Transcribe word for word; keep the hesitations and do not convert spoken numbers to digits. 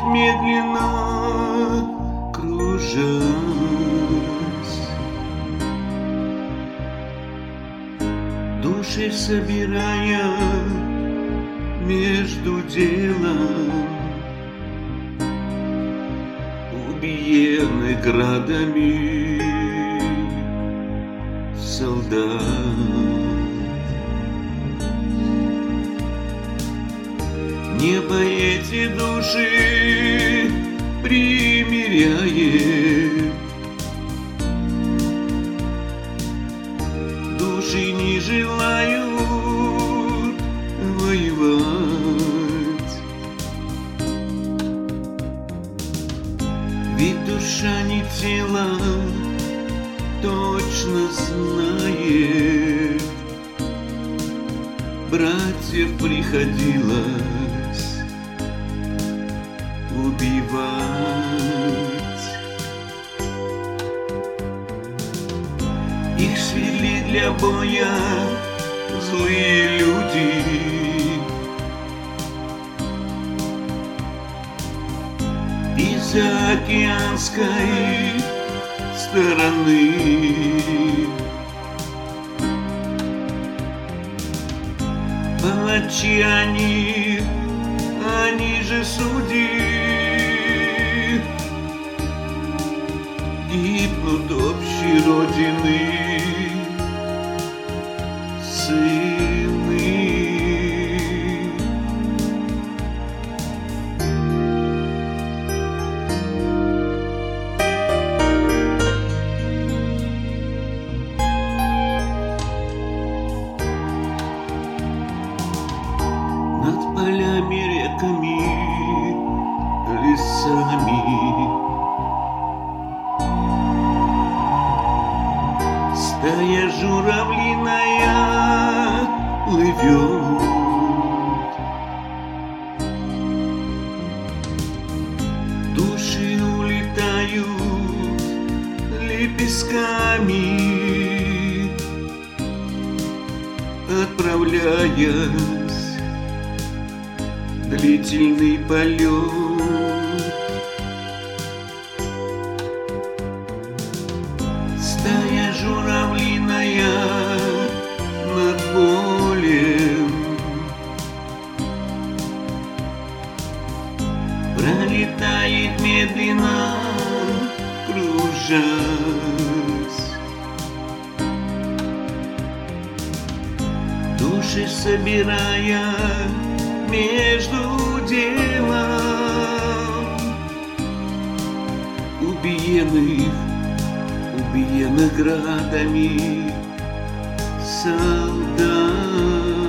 медленно кружась, души собирая между делом, убиены градами солдат. Небо эти души примиряет, души не желают воевать, ведь душа не тело точно знает, братьев приходилось убивать. Их свели для боя злые люди, из-за океанской стороны. Палачи они, они же судьи, гибнут общей родины сыны. Над полями, реками, лесами стая журавлиная плывет, души улетают лепестками, отправляясь длительный полет. Стая журавлиная над полем пролетает медленно, кружась, души собирая между делом, убиенных, убиенных градами солдат.